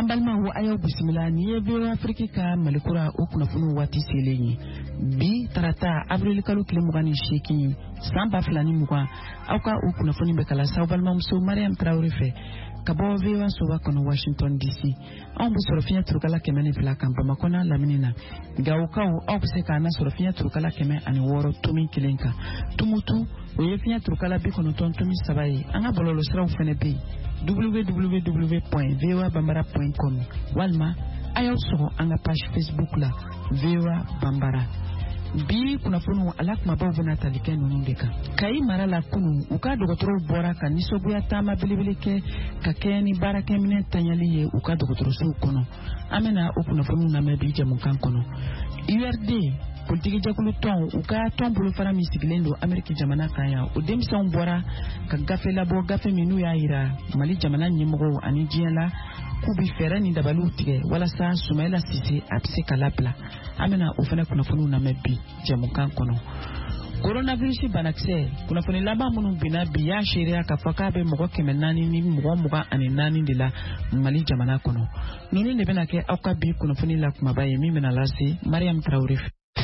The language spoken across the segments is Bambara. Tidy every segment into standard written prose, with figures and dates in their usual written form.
Ambalma wa ayo bisimila ni ye VOA Afrique ka malikura o kunnafoni waati selen ye bi tarata avril kalo tile 28 san 2020 aw ka o kunnafoni bɛ kala saw balimamuso Mariam Traoré fɛ ka bɔ VOA soba kɔnɔ Washington DC anw bɛ sɔrɔ fiɲɛ turukala 102 kan Bamakɔ n'a lamini na Gawukaw aw bɛ se k'an sɔrɔ fiɲɛ turukala 106 tomi 1 kan Tumutu o ye fiɲɛ turukala 93 tomi 3 ye an ka bɔlɔlɔ siraw fɛnɛ bɛ yen www.voabambara.com walima a y'aw sɔrɔ an ka page Facebook la VOA Bambara. Bi kunnafoni ala kumabaw bɛna tali kɛ ninnu de kan. Kayi mara la kunu u ka dɔgɔtɔrɔw bɔra ka nisɔgoya taama belebele kɛ ka kɛ ni baarakɛminɛ tanyali ye u ka dɔgɔtɔrɔsow kɔnɔ. An bɛna o kunnafoni lamɛn bi jamukan kɔnɔ. URD politiki jakulu tɔn u ka tɔn bolofara min sigilen don Ameriki jamana kan yan o denmisɛnw bɔra ka gafe labɔ gafe min n'u y'a yira Mali jamana ɲɛmɔgɔw ani diɲɛ la k'u bi fɛɛrɛ ni dabaliw tigɛ walasa Sumayila Sise a bɛ se ka labila. An bɛna o fana kunnafoniw lamɛn bi jamukan kɔnɔ. Coronavirus banakisɛ kunnafoni laban minnu binna bi y'a seereya k'a fɔ k'a bɛ mɔgɔ 400 ni mɔgɔ 24 de la Mali jamana kɔnɔ. Ninnu de bɛna kɛ aw ka bi kunnafoni la kumaba ye min bɛna lase Mariam Traoré.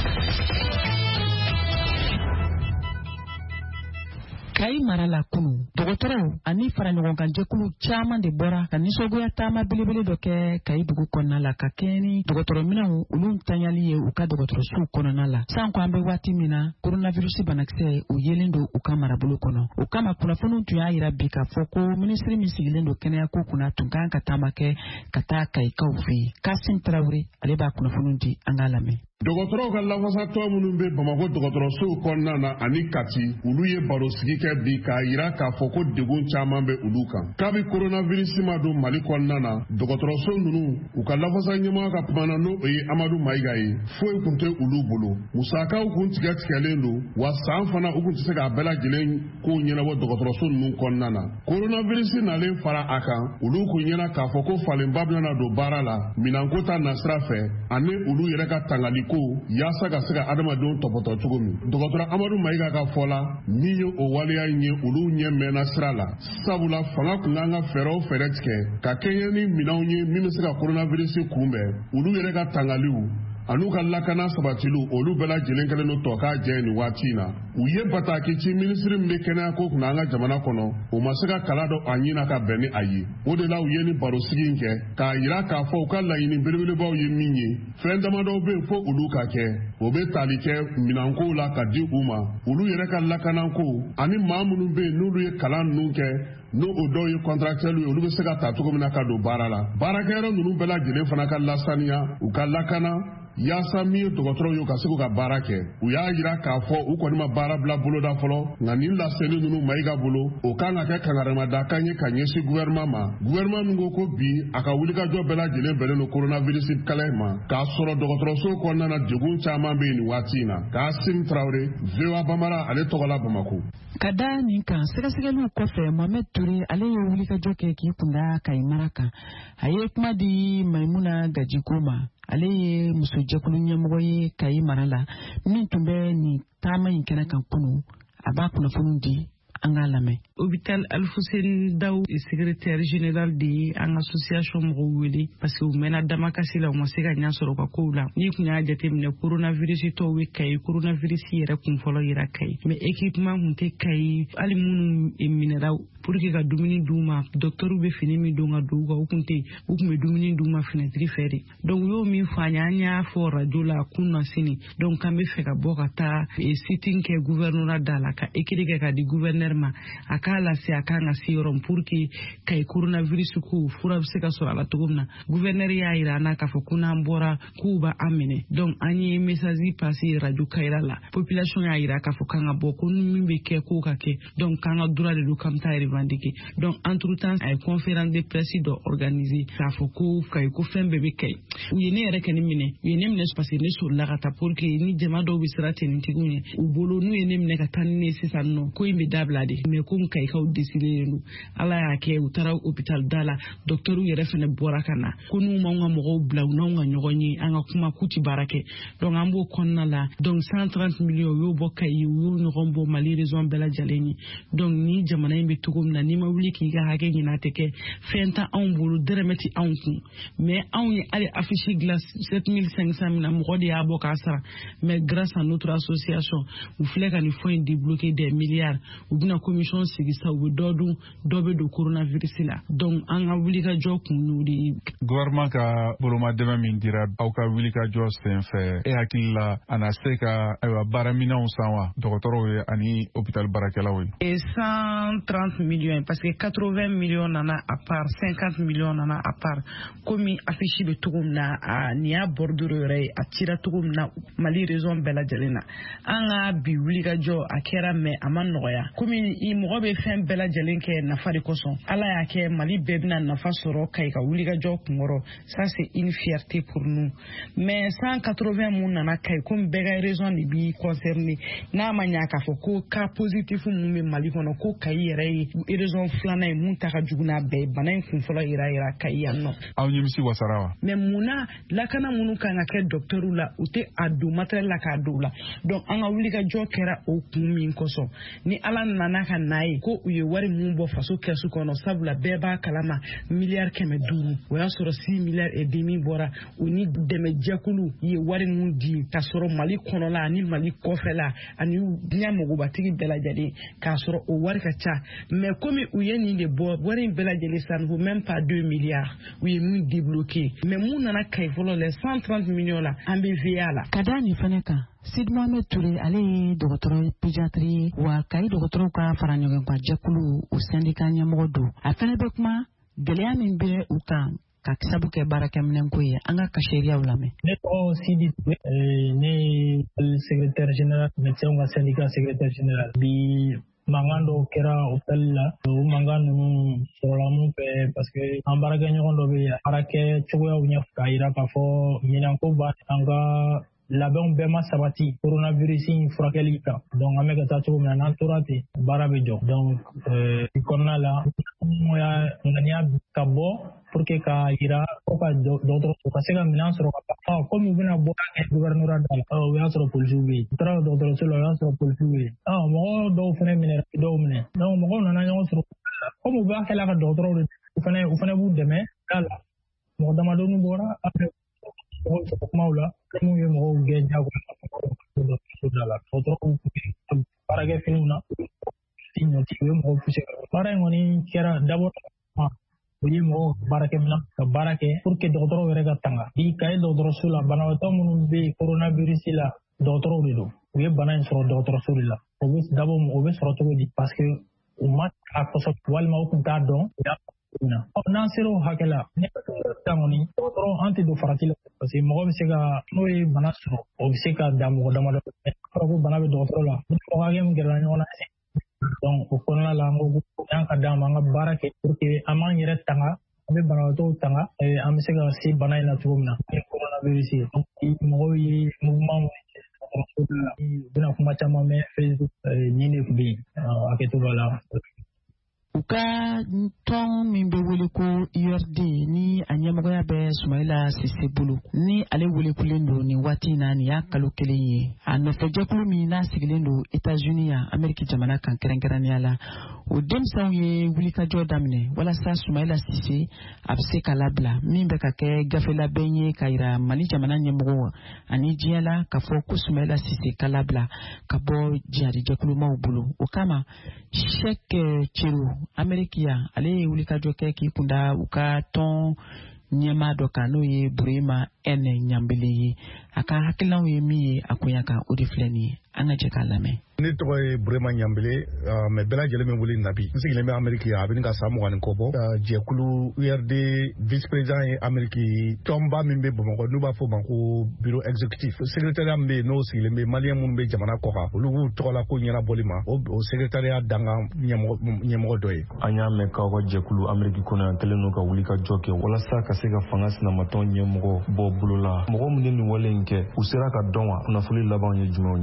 Kayi mara la kunu dɔgɔtɔrɔw ani faraɲɔgɔnkan jɛkulu caman de bɔra ka nisɔgoya taama belebele dɔ kɛ Kayi dugu kɔnɔna la ka kɛ ni dɔgɔtɔrɔminɛnw olu tanyali ye u ka dɔgɔtɔrɔsow kɔnɔna la san ko an bɛ waati min na coronavirus banakisɛ u yelen don u ka marabolo kɔnɔ o kama kunnafoniw tun y'a yira bi k'a fɔ ko minisiri min sigilen don kɛnɛyako kunna tun kan ka taama kɛ ka taa Kayikaw fɛ yen Kasim Traoré ale b'a kunnafoniw di an k'a lamɛn. Dɔgɔtɔrɔw ka lafasatɔ minnu bɛ Bamako dɔgɔtɔrɔsow kɔnɔna na ani Kati olu ye baro sigi kɛ bi k'a yira k'a fɔ ko degun caman bɛ olu kan. Kabi coronavirus ma don Mali kɔnɔna na dɔgɔtɔrɔso ninnu u ka lafasa ɲɛmɔgɔ ka kuma na n'o ye Amadu Mayiga ye foyi kun tɛ olu bolo. Musakaw kun tigɛlen don wa san fana u kun tɛ se k'a bɛɛ lajɛlen ko ɲɛnabɔ dɔgɔtɔrɔso ninnu kɔnɔna na. Coronavirus nalen fara a kan olu kun ɲɛna k'a fɔ ko falenba bɛna don baara la minɛnko ta nasira fɛ ani olu yɛrɛ ka tangali ko yaasa ka se ka adamadenw tɔpɔtɔ cogo min. Dɔgɔtɔrɔ Amadu Mayiga ka fɔ la min ye o waleya in ye olu ɲɛ mɛnna sira la sabula fanga kun kan ka fɛɛrɛ o fɛɛrɛ tigɛ ka kɛɲɛ ni minɛnw ye min bɛ se ka coronavirus kunbɛn olu yɛrɛ ka tangaliw an'u ka lakana sabatiliw olu bɛɛ lajɛlen kɛlen don tɔ k'a jɛ nin waati in na. U ye bataki ci minisiri min bɛ kɛnɛyako kunna an ka jamana kɔnɔ o ma se ka kala dɔ a ɲina ka bɛn ni a ye. O de la u ye ni baro sigi in kɛ k'a yira k'a fɔ u ka laɲini belebelebaw ye min ye fɛn damadɔw bɛ yen fo olu ka kɛ o bɛ tali kɛ minɛnkow la ka di u ma olu yɛrɛ ka lakanako ani maa minnu bɛ yen n'olu ye kalan ninnu kɛ n'o o dɔw ye contractuels ye olu bɛ se ka ta cogo min na ka don baara la. Baarakɛyɔrɔ ninnu bɛɛ lajɛlen fana ka lasaniya u ka lakana yaasa min ye dɔgɔtɔrɔw ye ka se ka baara kɛ. U y'a yira k'a fɔ u kɔni ma baara bila boloda fɔlɔ nka nin laseli ninnu Mayiga bolo o kan ka kɛ kangarɛmadakan ye ka ɲɛsin gouvernement ma. Gouvernement min ko bi a ka wulikajɔ bɛɛ lajɛlen bɛnnen don coronavirus kɛlɛ ma k'a sɔrɔ dɔgɔtɔrɔso kɔnɔna na degun caman bɛ yen nin waati in na. Kasim Traoré VOA Bambara ale tɔgɔ la Bamako. Ka da nin kan sɛgɛsɛgɛliw kɔfɛ Mohamed Touré ale ye wulikajɔ kɛ k'i kunda Kayi mara kan a ye kuma di Maimuna Gajiko ma. Ale ye musojɛkulu ɲɛmɔgɔ ye Kayi mara la min tun bɛ nin taama in kɛnɛ kan kunu a b'a kunnafoni di an k'a lamɛn. Hôpital Alfousseni Daw secrétaire général de an association mɔgɔw wele parce que u mɛnna damakasi la u ma se ka ɲɛ sɔrɔ ka kow la n'i kun y'a jateminɛ coronavirus tɔw bɛ Kayi coronavirus yɛrɛ kunfɔlɔ yira Kayi mais équipement kun tɛ Kayi hali minnu minɛra pour que ka dumuni d'u ma docteur bɛ fini min don ka don u kan u kun bɛ dumuni d'u ma fenêtre fɛ de donc u y'o min fɔ an ye an y'a fɔ radio la kun na sini donc an bɛ fɛ ka bɔ ka taa sitting kɛ gouverneur da la ka écrit kɛ ka di gouverneur ma a k'a lase a kan ka se yɔrɔ pour que Kayi coronavirus ko fura bɛ se ka sɔrɔ a la cogo min na gouverneur y'a yira an na k'a fɔ ko n'an bɔra k'u b'a an minɛ donc an ye message passé radio Kayira la population y'a yira k'a fɔ k'an ka bɔ ko min bɛ kɛ k'o ka kɛ donc k'an ka droit de don k'an bɛ taa revendiquer donc entre temps a ye conférence de presse dɔ organiser k'a fɔ ko Kayi ko fɛn bɛɛ bɛ Kayi u ye ne yɛrɛ kɛ ne minɛ u ye ne minɛ parce que ne solila ka taa pour que ni jama dɔw bɛ siran tenitigiw ɲɛ u bolo n'u ye ne minɛ ka taa ni ne sisan nɔ ko in bɛ dabila de mais ko Kayikaw décidé don ala y'a kɛ u taara hôpital da la docteur yɛrɛ fana bɔra ka na ko n'u m'anw ka mɔgɔw bila u n'anw ka ɲɔgɔn ye an ka kuma k'u ti baara kɛ donc an b'o kɔnɔna la donc 130 millions u y'o bɔ Kayi u y'o ɲɔgɔn bɔ Mali région bɛɛ lajɛlen ye donc ni jamana in bɛ cogo min na n'i ma wuli k'i ka hakɛ ɲini a tɛ kɛ fɛn ta anw bolo dɛrɛmɛ ti anw kun mais anw ye hali affiche dilan 7500 min na mɔgɔ de y'a bɔ k'a sara mais grâce à notre association u filɛ ka nin fɔ in débloquer des milliards u bɛna commission sigi sa u bɛ dɔ dun dɔ bɛ don coronavirus la donc an ka wuli ka jɔ kun n'o de ye. Gouvernement ka bolomadɛmɛ min dira aw ka wuli ka jɔ sen fɛ e hakili la a na se ka baaraminɛnw san wa dɔgɔtɔrɔw ye ani hôpital baarakɛlaw ye. Et 130 millions parce que 80 millions nana à part 50 millions nana à part comme affiche bɛ cogo min na nin y'a bordure yɛrɛ ye a cira cogo min na Mali région bɛɛ lajɛlen na an ka bi wuli ka jɔ a kɛra mais a ma nɔgɔya komi mɔgɔ bɛ fɛn bɛɛ lajɛlen kɛ nafa de kosɔn Ala y'a kɛ Mali bɛɛ bɛna nafa sɔrɔ ka wuli ka jɔ kunkɔrɔ ça c'est une fierté pour nous mais 180 mun nana kai comme bɛɛ ka région de bi concerné n'a ma ɲa k'a fɔ ko cas positif mun bɛ Mali kɔnɔ ko Kayi yɛrɛ ye région filanan ye mun ta ka jugu n'a bɛɛ bana in kunfɔlɔ yira Kayi yan nɔ. Aw ɲɛmisi wasara wa. mais munna lakana minnu kan ka kɛ docteur la u tɛ a don matériel la k'a don la donc an ka wuli ka jɔ kɛra o kun min kosɔn ni Ala nana ka n'a ye ko u ye wari mun bɔ faso kɛsu kɔnɔ sabula bɛɛ b'a kalama miliyari 500 o y'a sɔrɔ 6 milliards et demi bɔra u ni dɛmɛjɛkulu ye wari mun di k'a sɔrɔ Mali kɔnɔla ani Mali kɔfɛla ani diɲɛ mɔgɔbatigi bɛɛ lajɛlen k'a sɔrɔ o wari ka ca mais komi u ye nin de bɔ wari in bɛɛ lajɛlen ça ne vaut même pas 2 milliards u ye min débloqué mais mun nana Kayi fɔlɔ la 130 millions la an bɛ VA la. Ka da nin fɛnɛ kan Sidi Mohamed Touré ale ye dɔgɔtɔrɔ pédiatrie wa Kayi dɔgɔtɔrɔw ka fara ɲɔgɔn kan jɛkulu o syndicat ɲɛmɔgɔ don a fɛnɛ bɛ kuma gɛlɛya min bɛ u kan ka sabu kɛ baarakɛminɛnko ye an ka sariyaw lamɛn. Ne tɔgɔ Sidi Touré ne ye secrétaire général médecin ka syndicat secrétaire général bi mankan dɔw kɛra hôpital la o mankan ninnu sɔrɔla mun fɛ parce que an baarakɛɲɔgɔn dɔ bɛ baarakɛ cogoyaw ɲɛ k'a jira k'a fɔ ɲinanko b'a an ka labɛnw bɛɛ ma sabati coronavirus in furakɛli kan donc an bɛ ka taa cogo min na n'an tora ten baara bɛ jɔ donc i kɔnɔna la ŋaniya ka bɔ pour que ka jira ko ka dɔgɔtɔrɔso ka se ka minɛn sɔrɔ ka ban komi u bɛna bɔ ka kɛ gouvernement da la o y'a sɔrɔ polisiw bɛ yen u taara dɔgɔtɔrɔso la o y'a sɔrɔ polisiw bɛ yen mɔgɔ dɔw fana minɛ dɔw minɛ donc mɔgɔw nana ɲɔgɔn sɔrɔ komi u b'a kɛla ka dɔgɔtɔrɔw de u fana b'u dɛmɛ da la mɔgɔ damadɔni bɔra après mɔgɔw sɔrɔ kumaw la minnu ye mɔgɔw gɛn jagoya da la dɔgɔtɔrɔw baarakɛ finiw na ti ɲɔti u ye mɔgɔw poussé baara in kɔni kɛra d'abord o ye mɔgɔw baarakɛminɛn ka baara kɛ pour que dɔgɔtɔrɔw yɛrɛ ka tanga bi Kayi dɔgɔtɔrɔso la banabaatɔ minnu bɛ yen coronavirus la dɔgɔtɔrɔw de don u ye bana in sɔrɔ dɔgɔtɔrɔso de la o bɛ sɔrɔ cogo di parce que u ma a kɔsɔ walima u tun t'a dɔn n'an sera o hakɛ la ne ka kɔni dɔgɔtɔrɔ an tɛ don farati la parce que mɔgɔ bɛ se ka n'o ye bana sɔrɔ o bɛ se ka da mɔgɔ damadɔ fɔra ko bana bɛ dɔgɔtɔrɔ la mɔgɔ hakɛ min gɛrɛla ɲɔgɔn na donc o kɔnɔna la an ko an ka d'an ma an ka baara kɛ pour que an b'an yɛrɛ tanga an bɛ banabaatɔw tanga an bɛ se ka se bana in na cogo min na ni coronavirus ye donc mɔgɔw ye mouvement u bɛna kuma caman mɛn Facebook nin de tun bɛ yen a kɛcogo la. U ka tɔn min bɛ wele ko URD ni a ɲɛmɔgɔya bɛ Sumayila Sise bolo ni ale welekulen don nin waati in na nin y'a kalo 1 ye a nɔfɛjɛkulu min n'a sigilen don États-Unis yan Amérique jamana kan kɛrɛnkɛrɛnnenya la o denmisɛnw ye wulikajɔ daminɛ walasa Sumayila Sise a bɛ se ka labila min bɛ ka kɛ gafe labɛn ye ka yira Mali jamana ɲɛmɔgɔ ani diɲɛ la k'a fɔ ko Sumayila Sise ka labila ka bɔ jihadijɛkulumaw bolo o kama Cheick Chero Amérique yan ale ye wulikajɔ kɛ k'i kunda u ka tɔn ɲɛmaa dɔ kan n'o ye Burema N Ɲambele ye a ka hakilinaw ye min ye a koɲa kan o de filɛ nin ye an ka jɛ k'a lamɛn. Ne tɔgɔ ye Burema Ɲambele mais bɛɛ lajɛlen bɛ wele Nabi n sigilen bɛ Amérique a bɛ ka san 20 kɔ bɔ jɛkulu URD vice président ye Amérique tɔnba min bɛ Bamakɔ n'u b'a fɔ o ma ko bureau exécutif secrétariat min bɛ yen n'o sigilen bɛ maliyɛn minnu bɛ jamana kɔ kan olu b'u tɔgɔla ko ɲɛnabɔli ma o secrétariat danga ɲɛmɔgɔ dɔ ye. An y'a mɛn k'aw ka jɛkulu Amérique kɔnɔ yan kɛlen don ka wuli ka jɔ kɛ walasa ka se ka fanga sinamatɔn ɲɛmɔgɔ bɔ bolo la mɔgɔ minnu ye nin wale in kɛ u sera ka dɔn wa kunnafoni laban ye jumɛnw ye. O ye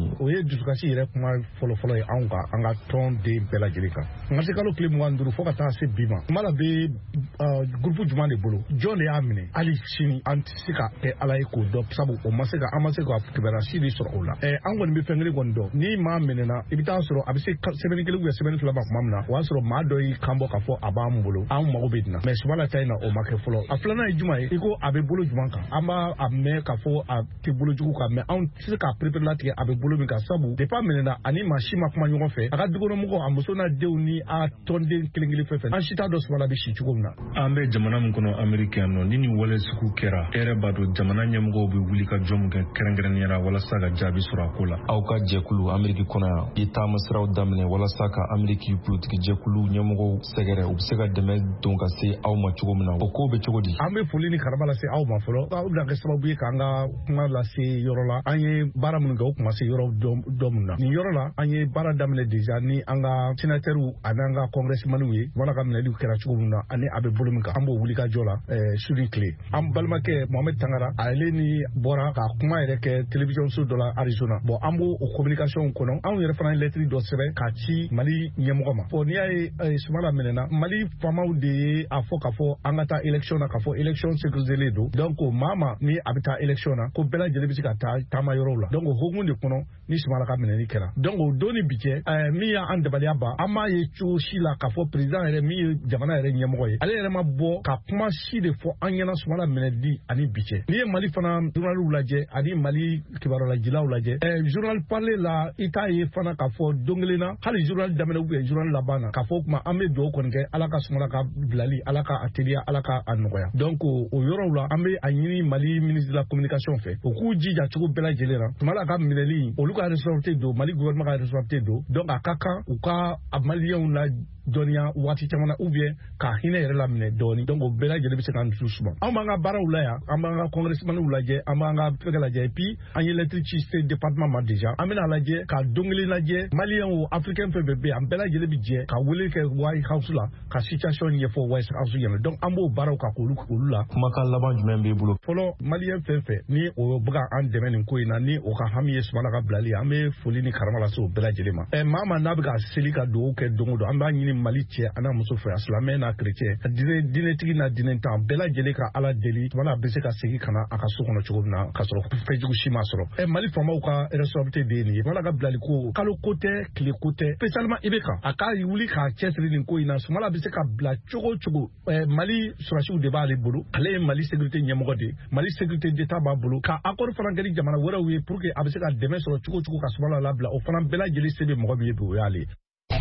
dusukasi yɛrɛ kuma fɔlɔfɔlɔ ye an ka tɔn den bɛɛ lajɛlen kan nka se kalo tile 25 fo ka taa se bi ma kuma la bɛ gurupu jumɛn de bolo jɔn de y'a minɛ hali sini an tɛ se ka kɛ ala ye k'o dɔn sabu an ma se ka kibaruya de sɔrɔ o la an kɔni bɛ fɛn kelen kɔni dɔn ni maa minɛna i bɛ taa sɔrɔ a bɛ se sɛbɛnni kelen sɛbɛnni 2 ma tuma min na o y'a sɔrɔ maa dɔ y'i kanbɔ k'a fɔ a b'an bolo an mago bɛ nin na mɛ Sumala ta in na o ma kɛ fɔlɔ a filanan ye jumɛn ye i ko a bɛ bolo jumɛn kan an b'a mɛn k'a fɔ a tɛ bolo jugu kan mɛ anw tɛ se k'a perepere latigɛ a bɛ bolo min kan sabu depuis a minɛna ani maa si ma kuma ɲɔgɔn fɛ a ka dukɔnɔmɔgɔw a muso n'a denw ni a tɔnden kelen kelen fɛn fɛn an si t'a dɔn Sumala bɛ si cogo min na. An bɛ jamana min kɔnɔ Ameriki yan nɔ ni nin wale sugu kɛra e yɛrɛ b'a dɔn jamana ɲɛmɔgɔw bɛ wuli ka jɔn min kɛ kɛrɛnkɛrɛnnenya walasa ka jaabi sɔrɔ a ko la. Aw ka jɛkulu Ameriki kɔnɔ yan i taama siraw daminɛ walasa ka Ameriki politiki jɛkulu ɲɛmɔgɔw sɛgɛrɛ u bɛ se ka dɛmɛ don ka se aw ma cogo min na o ko bɛ cogo di. An bɛ foli ni karama lase aw ma fɔlɔ aw bɛna kɛ sababu ye k'an ka kuma lase yɔrɔ la an ye baara minnu kɛ o kuma se yɔrɔ dɔ min na nin yɔrɔ la an ye baara daminɛ déjà ni an ka sénateurs ani an ka congressmenw ye wala ka minɛliw kɛra cogo min na ani a bɛ bolo min kan an b'o wuli ka jɔ la su ni tile an balimakɛ Mohamed Tangara ale ni bɔra ka kuma yɛrɛ kɛ télévision so dɔ la Arizona bon an b'o communication kɔnɔ anw yɛrɛ fana ye lettre dɔ sɛbɛn ka ci Mali ɲɛmɔgɔ ma bon n'i y'a ye Sumala minɛna Mali faamaw de ye a fɔ k'a fɔ an ka taa élection na k'a fɔ élection sécurisée don donc maa ni a bɛ taa élection na ko bɛɛ lajɛlen bɛ se ka taa taama yɔrɔw la donc o hokumu de kɔnɔ ni Sumala ka minɛni kɛra donc o don ni bi cɛ min y'an dabaliya ban an m'a ye cogo si la k'a fɔ président yɛrɛ min ye jamana yɛrɛ ɲɛmɔgɔ ye ale yɛrɛ ma bɔ ka kuma si de fɔ an ɲɛna Sumala minɛli ani bi cɛ n'i ye Mali fana journaliw lajɛ ani Mali kibaruyajilaw lajɛ journal parler la i t'a ye fana k'a fɔ don kelen na hali journal daminɛ ou bien journal laban na k'a fɔ o kuma an bɛ dugawu kɔni kɛ ala ka Sumala ka bilali ala ka a teliya ala ka a nɔgɔya donc o yɔrɔw la an bɛ a ɲini Mali ministre de la communication fɛ o k'u jija cogo bɛɛ lajɛlen na Sumala ka minɛli olu ka responsabilité don Mali gouvernement ka responsabilité don donc a ka kan u ka a maliyɛnw la dɔnniya waati caman na ou bien ka hinɛ yɛrɛ la minɛ dɔɔni donc o bɛɛ lajɛlen bɛ se k'an dusu suma an b'an ka baaraw la yan an b'an ka congressmenw lajɛ an b'an ka fɛnkɛ lajɛ et puis an ye lettre ci State Department ma déjà an bɛna lajɛ ka don kelen lajɛ maliyɛnw africain fɛn fɛn bɛ yen an bɛɛ lajɛlen bɛ jɛ ka wele kɛ White House la ka situation ɲɛfɔ White House ɲɛna donc an b'o baaraw ka k'olu la. Kumakan laban jumɛn b'i bolo. fɔlɔ maliyɛn fɛn fɛn ni o bɛ ka an dɛmɛ nin ko in na ni o ka hami ye Sumala ka bilali an bɛ foli ni karama lase o bɛɛ lajɛlen ma maa n'a bɛ ka seli ka dugawu kɛ don o don an b'a ɲini Mali cɛ ana muso fɛ a silamɛ n'a chrétien dinɛtigi n'a dinɛtan bɛɛ lajɛlen ka ala deli Sumala bɛ se ka segin ka na a ka so kɔnɔ cogo min na k'a sɔrɔ fɛnjugu si ma sɔrɔ Mali faamaw ka responsabilité de ye nin ye Sumala ka bilali ko kalo ko tɛ tile ko tɛ spécialement i bɛ kan a ka wuli k'a cɛsiri nin ko in na Sumala bɛ se ka bila cogo o cogo Mali sɔrɔsiw de b'ale bolo ale ye Mali sécurité ɲɛmɔgɔ de Mali sécurité d'état b'a bolo ka accord fana kɛ ni jamana wɛrɛw ye pour que a bɛ se ka dɛmɛ sɔrɔ cogo o cogo ka Sumala labila o fana bɛɛ lajɛlen se bɛ mɔgɔ min ye bi o y'ale ye.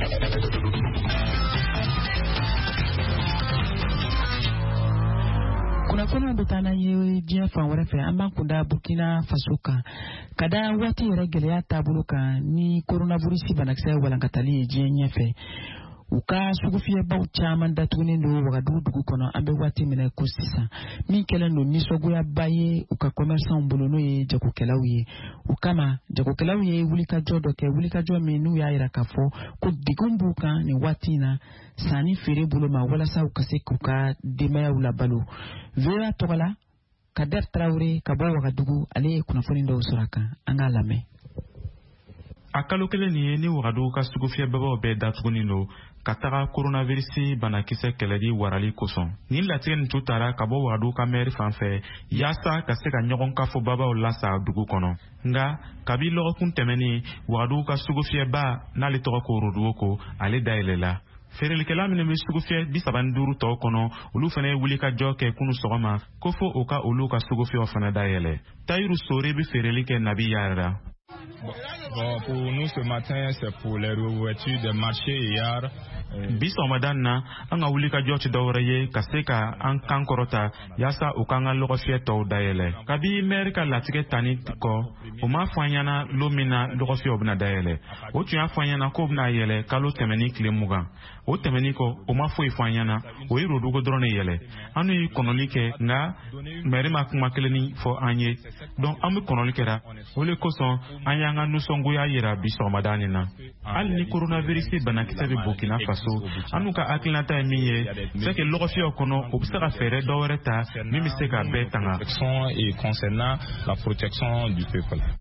kunnafoniw bɛ taa n'an ye diɲɛ fan wɛrɛ fɛ an b'an kun da Burkina Faso kan ka da waati yɛrɛ gɛlɛya taabolo kan ni coronavirus banakisɛ walankatali ye diɲɛ ɲɛfɛ u ka sugufiyɛbaw caman datugunen don Wagadugu dugu kɔnɔ an bɛ waati min na ko sisan min kɛlen don nisɔngoyaba ye u ka commerçants bolo n'o ye jagokɛlaw ye u kama jagokɛlaw ye wulikajɔ dɔ kɛ wulikajɔ min n'u y'a jira k'a fɔ ko degun b'u kan nin waati in na sanni feere bolo ma walasa u ka se k'u ka denbayaw labalo VOA tɔgɔ la Kader Traoré ka bɔ Wagadugu ale ye kunnafoni dɔw sɔrɔ a kan an k'a lamɛn. A kalo kelen nin ye ni Wagadugu ka sugufiyɛbabaw bɛɛ datugunin don ka taga coronavirus banakisɛ kɛlɛli warali kosɔn ni latigɛ nin tu taara ka bɔ Wagadugu ka maire fan fɛ yaasa ka se ka ɲɔgɔn kafobabaw lasa dugu kɔnɔ nka kabi lɔgɔkun tɛmɛnin Wagadugu ka sugufiyɛba n'ale tɔgɔ ko Rodowoko ale dayɛlɛla feerelikɛla minnu bɛ sugufiyɛ 35 tɔw kɔnɔ olu fana ye wuli ka jɔ kɛ kunu sɔgɔma ko fo o ka olu ka sugufiyɛw fana dayɛlɛ Tayiru Sore bɛ feereli kɛ Nabi Yarara. Bon, pour nous ce matin, c'est pour les réouvertures des marchés hier. Bi sɔgɔmada na an ka wuli ka jɔ ti dɔwɛrɛ ye ka se ka an kan kɔrɔta yaasa u k'an ka lɔgɔfiyɛ tɔw dayɛlɛ kabi maire ka latigɛ tani kɔ o m'a fɔ an ɲɛna lo min na lɔgɔfiyɛw bɛna dayɛlɛ o tun y'a fɔ an ɲɛna k'o bɛna yɛlɛ kalo tɛmɛni tile 20 o tɛmɛni kɔ o ma foyi fɔ an ɲɛna o ye Rodowoko dɔrɔn de yɛlɛ an ye kɔnɔli kɛ nka maire ma kuma kelen fɔ an ye donc an bɛ kɔnɔli kɛra o de kosɔn an y'an ka nisɔngoya yira bi sɔgɔmada nin na hali ni coronavirus banakisɛ bɛ Burkina Faso an n'u ka hakilinata ye min ye c'est que lɔgɔfiyɛw kɔnɔ o bɛ se ka fɛɛrɛ dɔ wɛrɛ ta min bɛ se ka bɛɛ tanga. Et concernant la protection du peuple.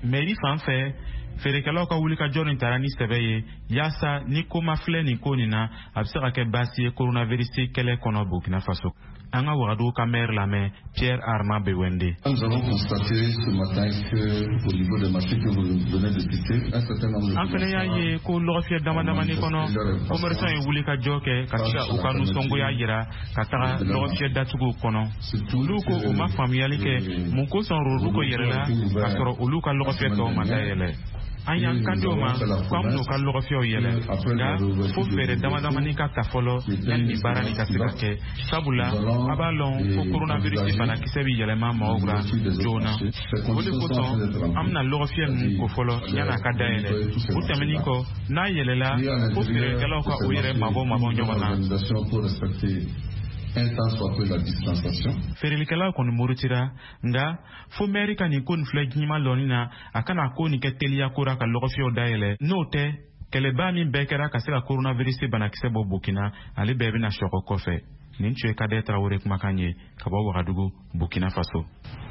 mairie fan fɛ feerekɛlaw ka wuli ka jɔ nin taara ni sɛbɛ ye yaasa ni ko ma filɛ nin ko nin na a bɛ se ka kɛ baasi ye coronavirus kɛlɛ kɔnɔ Burkina Faso. An ka Wagadugu ka maire lamɛn Pierre Armand Bewende. Nous avons constaté ce matin que au niveau des marchés que vous venez de citer, un certain nombre de an fɛnɛ y'a ye ko lɔgɔfiyɛ damadamani kɔnɔ commerçant ye wuli ka jɔ kɛ ka se ka u ka nisɔngoya yira ka taga lɔgɔfiyɛ datuguw kɔnɔ. Olu ko u ma faamuyali kɛ mun kosɔn olu ko yɛrɛla ka sɔrɔ olu ka lɔgɔfiyɛ tɔw ma dayɛlɛ. An y'an kanto ma k'an n'u ka lɔgɔfiyɛw yɛlɛ nka fo fɛɛrɛ damadamani ka ta fɔlɔ yanni nin baara nin ka se ka kɛ sabula a b'a lɔn ko coronavirus banakisɛ bɛ yɛlɛma maaw la joona o de kosɔn an bɛna lɔgɔfiyɛ ninnu ko fɔlɔ yanni a ka dayɛlɛ o tɛmɛnin kɔ n'a yɛlɛla fo feerekɛlaw ka o yɛrɛ mabɔ ɲɔgɔn na. Feerelikɛlaw kɔni murutira nka fo maire ka nin ko nin filɛ ɲima lɔnni na a kana ko nin kɛ teliya kora ka lɔgɔfiyɛw dayɛlɛ n'o tɛ kɛlɛba min bɛɛ kɛra ka se ka coronavirus banakisɛ bɔ Burkina ale bɛɛ bɛna sɔgɔ kɔfɛ. Nin tun ye Kadɛ Tarawele kumakan ye ka bɔ Wagadugu Burkina Faso.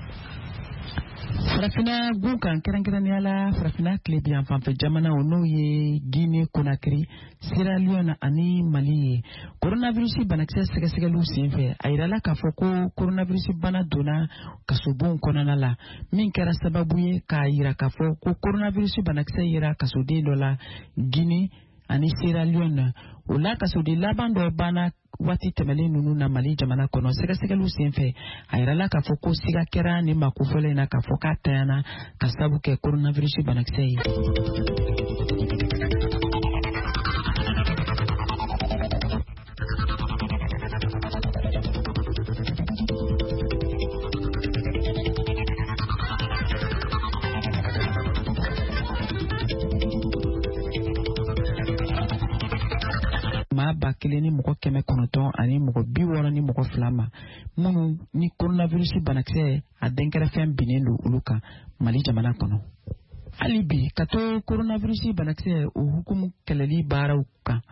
Farafina gun kan kɛrɛnkɛrɛnnenya la farafina tile bi yan fanfɛ jamana o n'o ye Guinée Conakry, Sierra Leone ani Mali ye. Coronavirus banakisɛ sɛgɛsɛgɛliw senfɛ a yirala k'a fɔ ko coronavirus bana donna kasobonw kɔnɔna la min kɛra sababu ye k'a yira k'a fɔ ko coronavirus banakisɛ yera kasoden dɔ la Guinée ani Sierra Leone. O la kasoden laban dɔ banna waati tɛmɛlen ninnu na Mali jamana kɔnɔ sɛgɛsɛgɛliw senfɛ a yirala k'a fɔ ko siga kɛra ni makofɔlen na k'a fɔ k'a tayana ka sabu kɛ coronavirus banakisɛ ye. Ba kelen ni mɔgɔ 900 ani mɔgɔ 60 ni mɔgɔ 2 ma minnu ni coronavirus banakisɛ a denkɛrɛfɛn binnen don olu kan Mali jamana kɔnɔ. Hali bi ka to coronavirus banakisɛ o hukumu kɛlɛli baaraw kan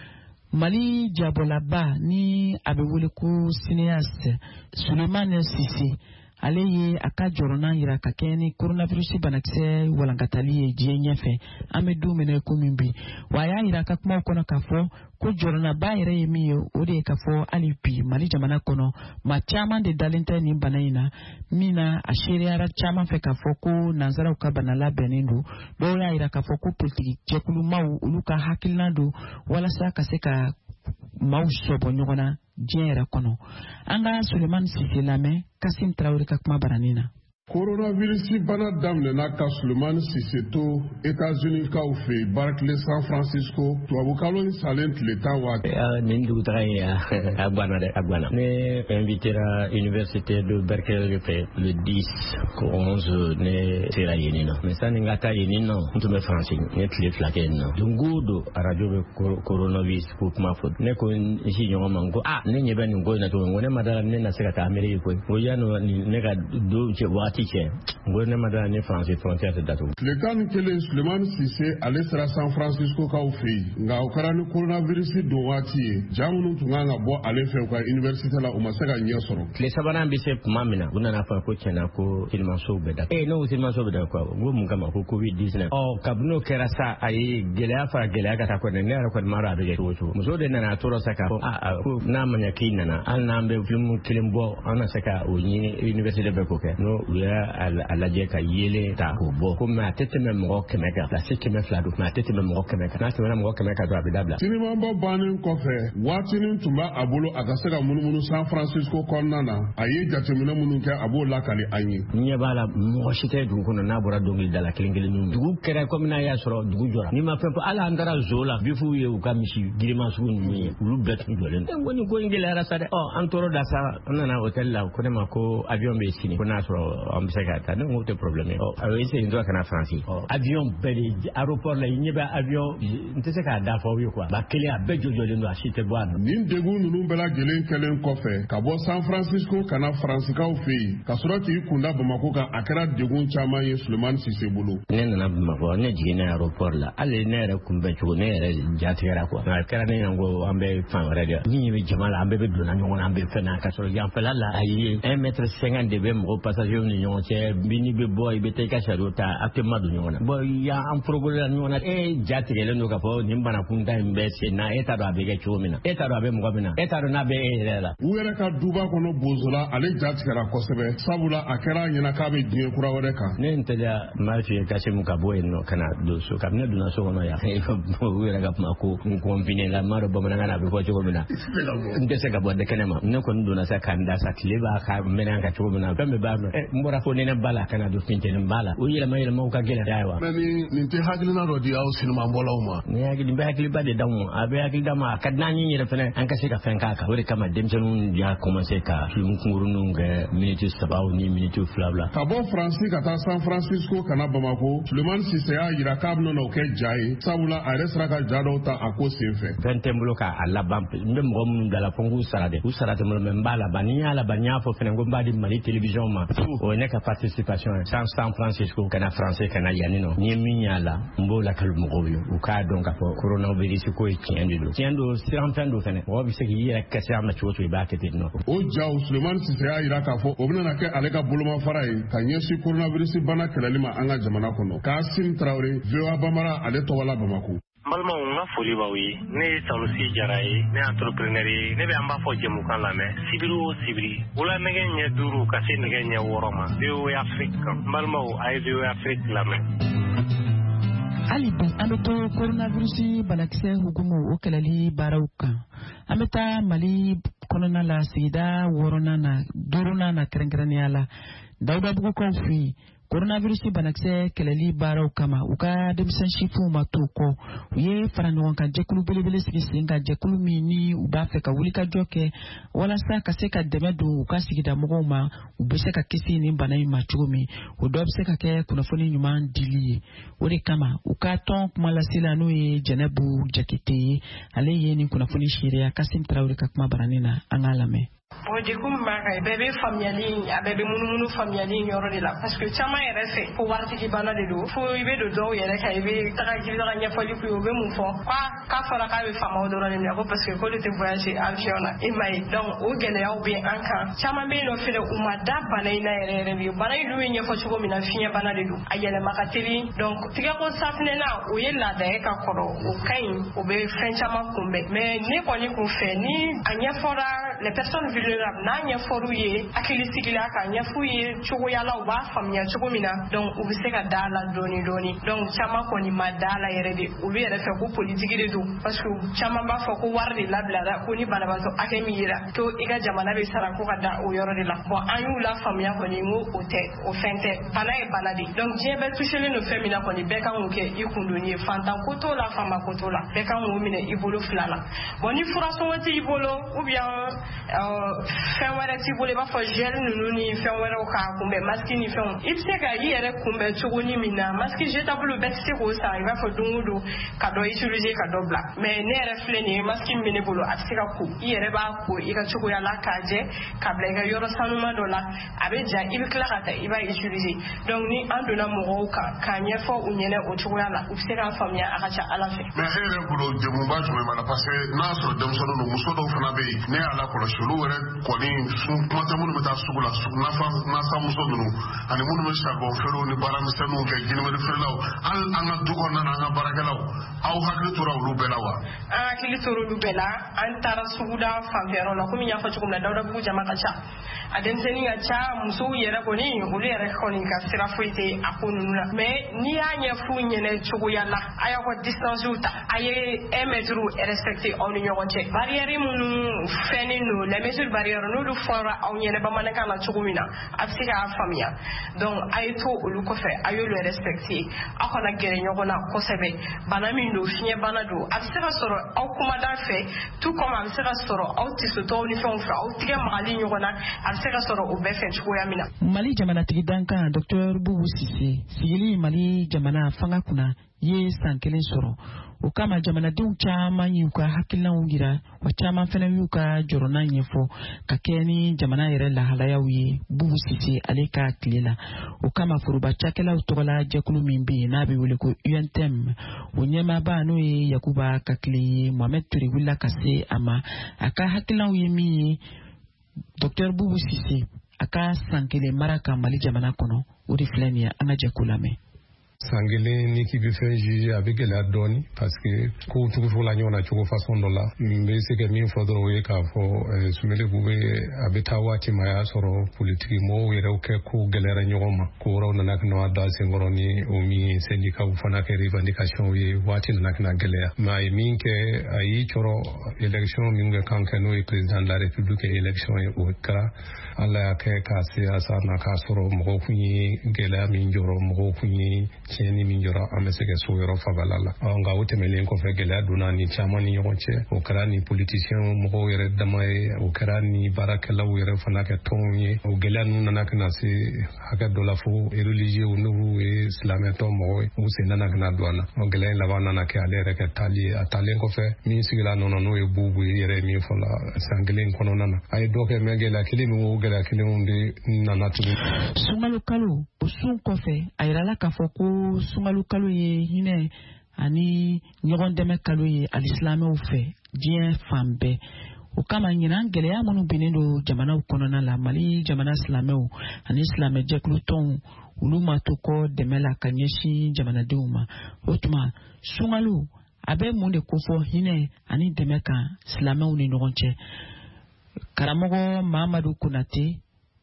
Mali jabɔlaba ni a bɛ wele ko cinéaste Souleymane Cissé ale ye a ka jɔrɔna yira ka kɛ ni coronavirus banakisɛ walankatali ye diɲɛ ɲɛfɛ an bɛ don minɛ ko min bi wa a y'a yira a ka kumaw kɔnɔ k'a fɔ ko jɔrɔnaba yɛrɛ ye min ye o de ye k'a fɔ hali bi Mali jamana kɔnɔ maa caman de dalen tɛ nin bana in na min na a seereyara caman fɛ k'a fɔ ko nanzaraw ka bana labɛnnen don dɔw y'a yira k'a fɔ ko politiki jɛkulumaw olu ka hakilina don walasa ka se ka maaw sɔbɔ ɲɔgɔn na diɲɛ yɛrɛ kɔnɔ. An ka Souleymane Cissé lamɛn Kasim Traoré ka kuma baranin na. Coronavirus bana daminɛna ka Souleymane Cissé to États-Unis kaw fɛ Barclay San Francisco tubabukalo ni salen tile 10 waati. Nin dugutaga in a banna dɛ a banna. Ne invitera Université de Berkeley fɛ le 10 ko 11 ne sera yen nɔ. Mais sani n ka taa yen nɔ n tun bɛ Faransi ne tile 2 kɛ yen nɔ. Don o don radio bɛ coronavirus ko kuma fɔ. Ne ko n si ɲɔgɔn ma n ko ne ɲɛ bɛ nin ko in na cogo min n ko ne ma dala ne na se ka taa Amérique koyi. Ko yanni ne ka don cɛ waati cɛ n ko ne ma dala ne Faransi frontière tɛ datugu. Tile 11 Souleymane Cissé ale sera San Francisco kaw fɛ yen nka o kɛra ni coronavirus don waati ye jaa minnu tun kan ka bɔ ale fɛ u ka université la u ma se ka ɲɛ sɔrɔ. Tile 3nan bɛ se tuma min na u nana fɔ ko tiɲɛna ko telimansow bɛ datugu. Ne ko telimansow bɛ datugu n ko mun kama ko Covid-19. Kabini n'o kɛra sa a ye gɛlɛya fara gɛlɛya ka taa kɔni ne yɛrɛ kɔni m'a dɔn a bɛ kɛ cogo cogo. Muso de nana a tora sa k'a fɔ ko n'a ma ɲɛ k'i nana hali n'an bɛ film kelen bɔ an na se ka o ɲini université bɛɛ k'o kɛ. N'o u y'a lajɛ ka yelen ta k'o bɔ ko mais a tɛ tɛmɛ mɔgɔ 100 kan place 200 don mais a tɛ tɛmɛ mɔgɔ 100 kan n'a tɛmɛna mɔgɔ 100 kan don a bɛ dabila. Sinimabɔ bannen kɔfɛ waatinin tun b'a a bolo a ka se ka munumunu San Francisco kɔnɔna na a ye jateminɛ minnu kɛ a b'o lakali an ye. N ɲɛ b'a la mɔgɔ si tɛ dugu kɔnɔ n'a bɔra dɔnkili da la kelen kelen ninnu. Dugu kɛra komi n'a y'a sɔrɔ dugu jɔra. N'i ma fɛn fɔ hali an taara zoo la bifuw ye u ka misi giriman sugu ninnu ye olu bɛɛ tun jɔlen don. N ko nin ko in gɛlɛyara sa dɛ. An tora da sa an nana hôtel la ko ne ma ko avion bɛ sini ko n'a sɔrɔ an bɛ se ka taa ne ko tɛ problème ye. A ye segin dɔrɔn ka na Faransi. Avion bɛɛ de aéroport la i ɲɛ bɛ avion n tɛ se k'a da fɔ aw ye quoi. Ba kelen a bɛɛ jɔjɔlen don a si tɛ bɔ a nɔ. Nin degun ninnu bɛɛ lajɛlen kɛlen kɔfɛ ka bɔ San Francisco ka na Faransikaw fɛ yen ka sɔrɔ k'i kunda Bamako kan a kɛra degun caman ye Souleymane Cissé bolo. Ne nana Bamako ne jiginna aéroport la hali ne yɛrɛ kunbɛn cogo ne yɛrɛ jatigɛra quoi. A kɛra ne ɲɛna ko an bɛ fan wɛrɛ de. Min bɛ jama la an bɛɛ bɛ donna ɲɔgɔn na an bɛ fɛn na ka sɔrɔ yanfɛla la a ye 1,50 m de bɛ mɔgɔ passager ni ɲɔgɔn cɛ bini bɛ bɔ i bɛ taa i ka sariya ta a tɛ ma don ɲɔgɔn na bon i y'an forogola ɲɔgɔn na ja tigɛlen don ka fɔ nin banakun ta in bɛ sen na e t'a dɔn a bɛ kɛ cogo min na e t'a dɔn a bɛ mɔgɔ min na e t'a dɔn n'a bɛ e yɛrɛ la u yɛrɛ ka duba kɔnɔ bozola ale ja tigɛra kosɛbɛ sabula a kɛra a ɲɛna k'a bɛ diɲɛ kura wɛrɛ kan ne n tɛgɛ m'a f'i ye kasi mun ka bɔ yen nɔ ka na don so kabini ne donna so kɔnɔ yan u yɛrɛ ka kuma ko n kɔnfine la m'a dɔn bamanankan na a bɛ fɔ cogo min na n tɛ se ka bɔ kɛnɛ ma ne kɔni donna sa k'an da sa tile b'a ka mɛnɛ ka cogo min na fɛn bɛɛ b'a dɔn n bɔra fo nɛnɛ ba la ka na don fintɛni ba la o yɛlɛmaw ka gɛlɛn da ye wa nin tɛ hakilina dɔ di aw sinimabɔlaw ma nin bɛ hakiliba de d'aw ma a bɛ hakili d'a ma a ka d'an ye yɛrɛ fɛnɛ an ka se ka fɛn k'a kan o de kama denmisɛnninw y'a commencé ka film kunkuruninw kɛ miniti 3 ni miniti 2 ka bɔ Faransi ka taa San Francisco ka na Bamako Sulemani Sise y'a jira k'a bɛna o kɛ ja ye sabula a yɛrɛ sera ka ja dɔw ta a ko sen fɛ fɛn tɛ n bolo k'a laban n bɛ mɔgɔ minnu bila la fo n k'u sara dɛ u sara tɛ n bolo mɛ n b'a laban ni n y'a laban n y'a fɔ fɛnɛ ko n b'a di Mali télévision ma o ye ne ka participation ye San Francisco ka na français ka na yanni nɔ ni ye min y'a la n b'o lakali mɔgɔw ye u k'a dɔn k'a fɔ coronavirus ko ye tiɲɛ de don tiɲɛ don siranfɛn don fɛnɛ mɔgɔ bɛ se k'i yɛrɛ kɛsɛ a ma cogo cogo i b'a kɛ ten nɔ o jaw Sulemani Sise y'a jira k'a fɔ o bɛna kɛ ale ka bolomafara ye ka ɲɛsin coronavirus bana kɛlɛli ma an ka jamana kɔnɔ Kasim Traoré VOA Bambara ale tɔgɔla Bamako balimaw n ka foli b'aw ye ne ye Sanusi Jara ye ne ye entrepreneur ye ne bɛ an b'a fɔ jɛmukan lamɛn sibiri o sibiri wula nɛgɛ ɲɛ 5 ka se nɛgɛ ɲɛ 6 ma VOA Afrique n balimaw a ye VOA Afrique lamɛn hali bi an bɛ to coronavirus banakisɛ hukumu o kɛlɛli baaraw kan an bɛ taa Mali kɔnɔna la sigida 6nan na 5nan na kɛrɛnkɛrɛnnenya la Dawudabugukaw fɛ yen coronavirus banakisɛ kɛlɛli baaraw kama u ka denmisɛn sifuw ma to kɔ u ye fara ɲɔgɔn kan jɛkulu belebele sigi sen kan jɛkulu min ni u b'a fɛ ka wulikajɔ kɛ walasa ka se ka dɛmɛ don u ka sigida mɔgɔw ma u bɛ se ka kisi nin bana in ma cogo min o dɔ bɛ se ka kɛ kunnafoni ɲuman dili ye o de kama u ka tɔn kuma lasela n'o ye Jɛnɛbu Jakite ye ale ye nin kunnafoni seereya Kasim Traoré ka kuma baranin na an k'a lamɛn o degun min b'a kan bɛɛ bɛ faamuyali a bɛɛ bɛ munumunu faamuyali yɔrɔ de la parce que caman yɛrɛ fɛ ko waritigi bana de don fo i bɛ don dɔw yɛrɛ kan i bɛ taga ɲɛfɔli k'u ye u bɛ mun fɔ k'a fɔra k'a bɛ faamaw dɔrɔn de minɛ ko parce que k'olu tɛ voyager avion na i m'a ye donc o gɛlɛyaw bɛ an kan caman bɛ yen nɔ fɛnɛ u ma da bana in na yɛrɛ yɛrɛ de bana in dun bɛ ɲɛfɔ cogo min na fiɲɛ bana de don a yɛlɛma ka teli donc tigɛko safinɛna o ye laada ye ka kɔrɔ o ka ɲi o bɛ fɛn caman kunbɛn mais ne kɔni kun fɛ ni a ɲɛfɔra les personnes vulnérables n'a ɲɛfɔr'u ye hakili sigila ka ɲɛf'u ye cogoya la u b'a faamuya cogo min na donc u bɛ se ka da la dɔɔni dɔɔni donc caman kɔni ma da la yɛrɛ de olu yɛrɛ fɛ ko politiki de don parce que caman b'a fɔ ko wari de labilara ko ni banabaatɔ hakɛ min yera to i ka jamana bɛ sara ko ka da o yɔrɔ de la bon an y'u la faamuya kɔni n ko o tɛ o fɛn tɛ bana ye bana de donc diɲɛ bɛɛ touchelen don fɛn min na kɔni bɛɛ kan k'o kɛ i kundoni ye fantan ko t'o la fanba ko t'o la bɛɛ kan k'o minɛ i bolo fila la bon ni furasɔngɔ t'i bolo ou bien fɛn wɛrɛ t'i bolo i b'a fɔ gel ninnu ni fɛn wɛrɛw k'a kunbɛn masque ni fɛnw i bɛ se ka i yɛrɛ kunbɛn cogonin min na masque jetable bɛɛ tɛ se k'o san i b'a fɔ don o don ka dɔ utiliser ka dɔ bila mais ne yɛrɛ filɛ nin ye masque min bɛ ne bolo a bɛ se ka ko i yɛrɛ b'a ko i ka cogoya la k'a jɛ ka bila i ka yɔrɔ sanuman dɔ la a bɛ ja i bɛ tila ka taa i b'a utiliser donc ni an donna mɔgɔw kan k'a ɲɛfɔ u ɲɛna o cogoya la u bɛ se k'a faamuya a ka ca Ala fɛ. mais e yɛrɛ bolo jɛmuba jumɛn b'a la parce que n'a y'a sɔrɔ denmisɛnninw don muso dɔw fana bɛ yen ne y'a lakɔlɔsi olu yɛrɛ kɔni kuma tɛ minnu bɛ taa sugu la nasamuso ninnu ani minnu bɛ charbon feerew ni baaramisɛnninw kɛ jinɛmɛri feerelaw hali an ka du kɔnɔna na an ka baarakɛlaw aw hakili tora olu bɛɛ la wa. an hakili tora olu bɛɛ la an taara suguda fanfɛyɔrɔ la komi n y'a fɔ cogo min na Dawudabugu jama ka ca a denmisɛnnin ka ca musow yɛrɛ kɔni olu yɛrɛ kɔni ka sira foyi tɛ a ko ninnu na mais n'i y'a ɲɛf'u ɲɛna cogoya la a y'aw ka distancew ta a ye 1 mètre respecté aw ni ɲɔgɔn cɛ barrière minnu fɛnnen don les mesures barrières n'olu fɔra aw ɲɛna bamanankan na cogo min na a bɛ se k'a faamuya donc a ye to olu kɔfɛ a y'olu respecté aw kana gɛrɛ ɲɔgɔn na kosɛbɛ bana min don fiɲɛ bana don a bɛ se ka sɔrɔ aw kumada fɛ tout comme a bɛ se ka sɔrɔ aw tisotɔw ni fɛnw fɛ aw tigɛ magali ɲɔgɔn na a bɛ se ka sɔrɔ o bɛɛ fɛ cogoya min na. Mali jamanatigi dankan Dr Bubu Sise sigili Mali jamana fanga kunna ye san 1 sɔrɔ o kama jamanadenw caman y'u ka hakilinaw yira wa caman fana y'u ka jɔrɔna ɲɛfɔ ka kɛ ni jamana yɛrɛ lahalayaw ye Bubu Sise ale ka tile la o kama foroba cakɛlaw tɔgɔla jɛkulu min bɛ yen n'a bɛ wele ko UNTM o ɲɛmaaba n'o ye Yakuba Kakile ye Mohamed Ture wulila ka se a ma a ka hakilinaw ye min ye Dr Bubu Sise a ka san kelen mara ka Mali jamana kɔnɔ o de filɛ nin ye an ka jɛ k'o lamɛn. San kelen ni k'i bɛ fɛn juge a bɛ gɛlɛya dɔɔni parce que kow tugucogo la ɲɔgɔn na cogo façon dɔ la n bɛ se ka min fɔ dɔrɔn o ye k'a fɔ Soumbédioune bɛ a bɛ taa waati ma a y'a sɔrɔ politiki mɔgɔw yɛrɛw kɛ ko gɛlɛyara ɲɔgɔn ma ko wɛrɛw nana ka na da senkɔrɔ ni o min syndicat fana kɛ revendication ye waati nana ka na gɛlɛya mais a ye min kɛ a y'i cɔrɔ élection min bɛ kan kɛ n'o ye président de la république élection ye o kɛra Ala y'a kɛ k'a se a sa na k'a sɔrɔ mɔgɔw kun ye gɛlɛya min jɔrɔ mɔgɔw kun ye tiɲɛni min jɔra an bɛ se ka so yɔrɔ fabala la nka o tɛmɛnen kɔfɛ gɛlɛya donna ni caman ni ɲɔgɔn cɛ o kɛra ni politicien mɔgɔw yɛrɛ dama ye o kɛra ni baarakɛlaw yɛrɛ fana kɛ tɔnw ye o gɛlɛya ninnu nana ka na se hakɛ dɔ la fo religieux n'u ye silamɛtɔ mɔgɔw ye u sen nana ka na don a la o gɛlɛya in laban nana kɛ ale yɛrɛ kɛ taali ye a taalen kɔfɛ min sigila nɔnɔ n'o ye bubu ye yɛrɛ min fɔ la san kelen kɔnɔna na a ye dɔ kɛ mɛ gɛlɛya kelen min o gɛlɛya kelenw de nana tugun. Sunkalo kalo o sun kɔfɛ a yirala k'a fɔ ko Sunkalo kalo ye hinɛ ani ɲɔgɔn dɛmɛ kalo ye alisilamɛw fɛ diɲɛ fan bɛɛ o kama ɲinan gɛlɛya minnu binnen don jamanaw kɔnɔna la Mali jamana silamɛw ani silamɛjɛkulu tɔnw olu ma to kɔ dɛmɛ la ka ɲɛsin jamanadenw ma o tuma Sunkalo a bɛ mun de kofɔ hinɛ ani dɛmɛ kan silamɛw ni ɲɔgɔn cɛ karamɔgɔ Mahamadu Konate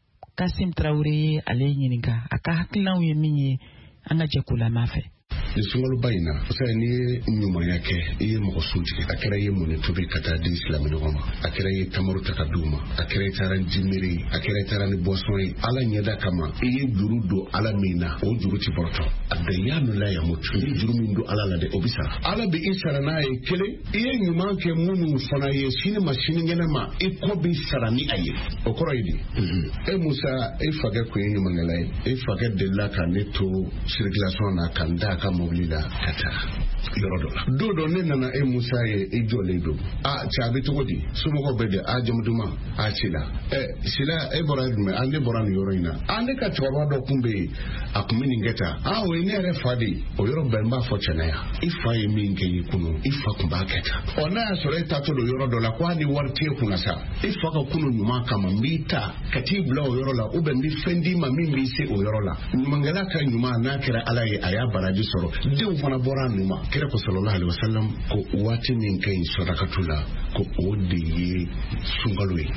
Kasim Traoré ale ɲininka a ka hakilinaw ye min ye an ka jɛ k'o lamɛn fɛ. Ni sunkaloba in na fasa ni ye ɲumanya kɛ I ye mɔgɔ suntigi a kɛra ye mun tobi ka taa di silamɛ ɲɔgɔn ma a kɛra ye tamaru ta ka d'u ma a kɛra I taara jimiri a kɛra I taara ni boisson ye Ala ɲɛda kama I ye juru don Ala min na o juru ti bɔrɔtɔ a bɛn la ya mutu I juru min don Ala la de o bi sara Ala bi I sara n'a ye kelen I ye ɲuman kɛ minnu fana ye sini ma sini ɲɛnama I kɔ bi sara ni a ye o kɔrɔ ye di e Musa e fakɛ kun ye ɲumankɛla ye e fakɛ delila ka ne to circulation na kan da ka mobili la ka taa yɔrɔ dɔ la don dɔ ne nana e Musa ye I jɔlen don a cɛ a bɛ cogo di somɔgɔw bɛ de a jamu duman a Sila Sila e bɔra jumɛn a ne bɔra nin yɔrɔ in na a ne ka cɛkɔrɔba dɔ kun bɛ yen a kun bɛ nin kɛ tan a o ye ne yɛrɛ fa de ye o yɔrɔ bɛɛ n b'a fɔ cɛnaya I fa ye min kɛ I kunu I fa kun b'a kɛ tan n'a y'a sɔrɔ e taatɔ don yɔrɔ dɔ la ko hali wari t'e kunna sa I fa ka kunu ɲuman kama n b'i ta ka t'i bila o yɔrɔ la ou bien n bɛ fɛn d'i ma min b'i se o yɔrɔ la ɲumankɛla ka ɲuman n'a kɛra Ala ye a y'a baraji sɔrɔ denw fana bɔra a numa kira ko sallallahu alaihi wasallam ko waati min kɛ in sɔdakatu la ko o de ye sunkalo ye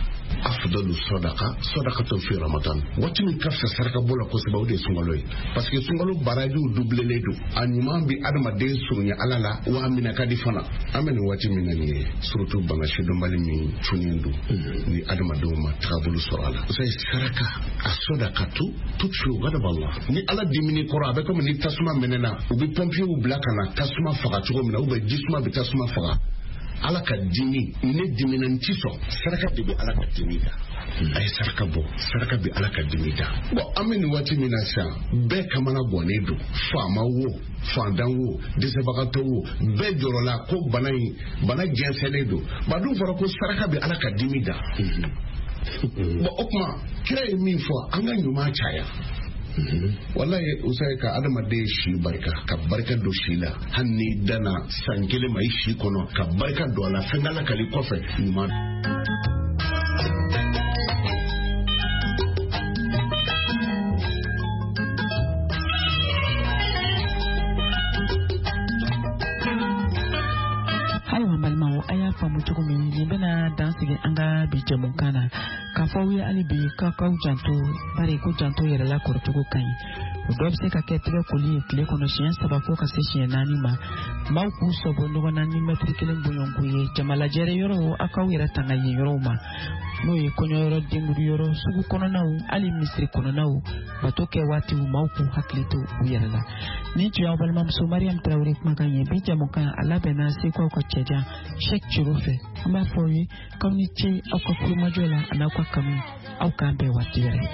afdalu sadaqatu fi Ramadan waati min ka fisa saraka bɔ la kosɛbɛ o de ye sunkalo ye parce que sunkalo barajiw doublelen don a ɲuman bi adamaden surunya Ala la wa mina ka di fana an bɛ nin waati min na nin ye surtout bana sidɔnbali min cunnen don ni adamadenw ma taabolo sɔrɔ a la c'est saraka a sadaqatu tutfi'u ghadab Allah ni Ala dimini kɔrɔ a bɛ komi ni tasuma mɛnɛna u bɛ pompiers bila ka na tasuma faga cogo min na ou bien jisuma bɛ tasuma faga Ala ka dimi ne dimina n ti sɔn saraka de bɛ Ala ka dimi da a ye saraka bɔ saraka bɛ Ala ka dimi da bon an bɛ nin waati min na sisan bɛɛ kamana bɔnnen don faama wo fantan wo dɛsɛbagatɔ wo bɛɛ jɔrɔla ko bana jɛnsɛnlen don ba dun fɔra ko saraka bɛ Ala ka dimi da bon o kuma kira ye min fɔ an ka ɲuman caya wallahi usai ka adamaden shi barka ka barka do shi la hanni dana san kelen mai shi kono ka barka do la fengala kali kofe ɲuman faamu cogo min nin bɛna dansigi an ka bi jamukan na k'a fɔ aw ye hali bi k'aw janto bari ko janto yɛrɛla kɔrɔcogo ka ɲi o dɔ bɛ se ka kɛ tɛgɛ koli ye tile kɔnɔ siɲɛ 3 fo ka se siɲɛ 4 ma maaw k'u sɔbɔ ɲɔgɔn na ni mɛtiri 1 bɔɲɔgɔnko ye jamalajɛrɛ yɔrɔ a k'aw yɛrɛ tanga yen yɔrɔw ma n'o ye kɔɲɔyɔrɔ denkundi yɔrɔ sugu kɔnɔnaw hali misiri kɔnɔnaw bato kɛ waatiw maaw k'u hakili to u yɛrɛ la nin tun y'aw balimamuso Mariam Traoré kumakan ye bi jamukan a labɛnna seko aw ka cɛjan Cheikh Ciro fɛ an b'a fɔ aw ye k'aw ni ce aw ka kulomajɔ la an'aw ka kanu aw k'an bɛɛ waati wɛrɛ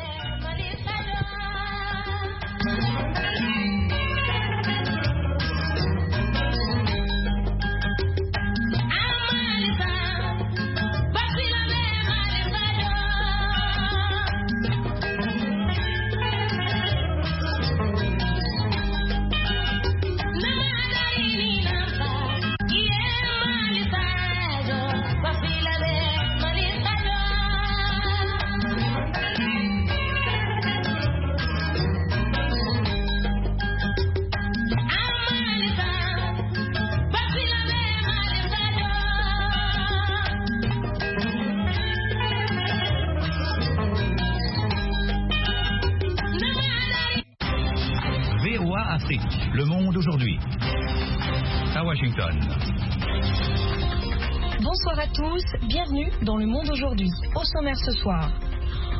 Afrique, Le Monde aujourd'hui. À Washington. Bonsoir à tous, bienvenue dans Le Monde aujourd'hui. Au sommaire ce soir,